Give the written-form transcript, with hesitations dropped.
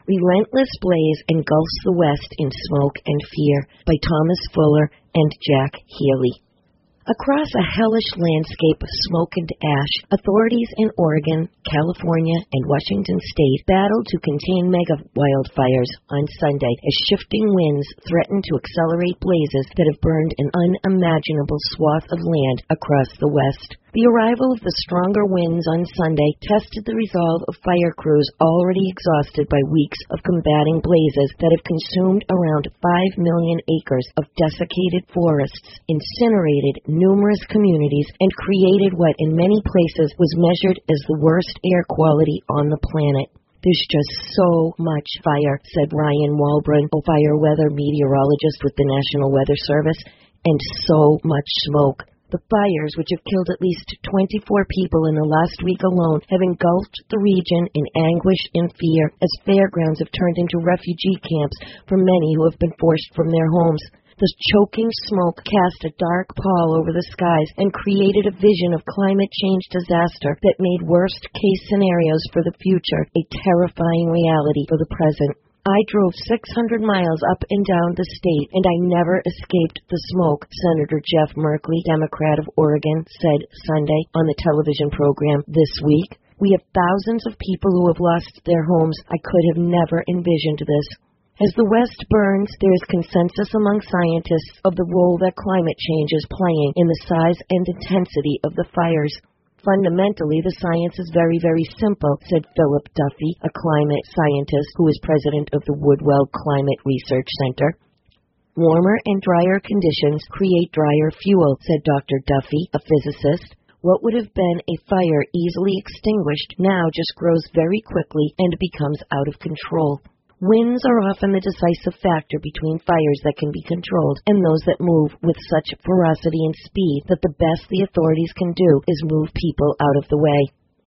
Relentless Blaze Engulfs the West in Smoke and Fear by Thomas Fuller and Jack Healy. Across a hellish landscape of smoke and ash, authorities in Oregon, California, and Washington state battled to contain mega wildfires on Sunday as shifting winds threatened to accelerate blazes that have burned an unimaginable swath of land across the West. The arrival of the stronger winds on Sunday tested the resolve of fire crews already exhausted by weeks of combating blazes that have consumed around 5 million acres of desiccated forests, incinerated numerous communities, and created what in many places was measured as the worst air quality on the planet. There's just so much fire, said Ryan Walbrun, a fire weather meteorologist with the National Weather Service, and so much smoke. The fires, which have killed at least 24 people in the last week alone, have engulfed the region in anguish and fear as fairgrounds have turned into refugee camps for many who have been forced from their homes. The choking smoke cast a dark pall over the skies and created a vision of climate change disaster that made worst-case scenarios for the future a terrifying reality for the present. I drove 600 miles up and down the state, and I never escaped the smoke, Senator Jeff Merkley, Democrat of Oregon, said Sunday on the television program This Week. We have thousands of people who have lost their homes. I could have never envisioned this. As the West burns, there is consensus among scientists of the role that climate change is playing in the size and intensity of the fires. Fundamentally, the science is very, very simple, said Philip Duffy, a climate scientist who is president of the Woodwell Climate Research Center. Warmer and drier conditions create drier fuel, said Dr. Duffy, a physicist. What would have been a fire easily extinguished now just grows very quickly and becomes out of control. Winds are often the decisive factor between fires that can be controlled and those that move with such ferocity and speed that the best the authorities can do is move people out of the way.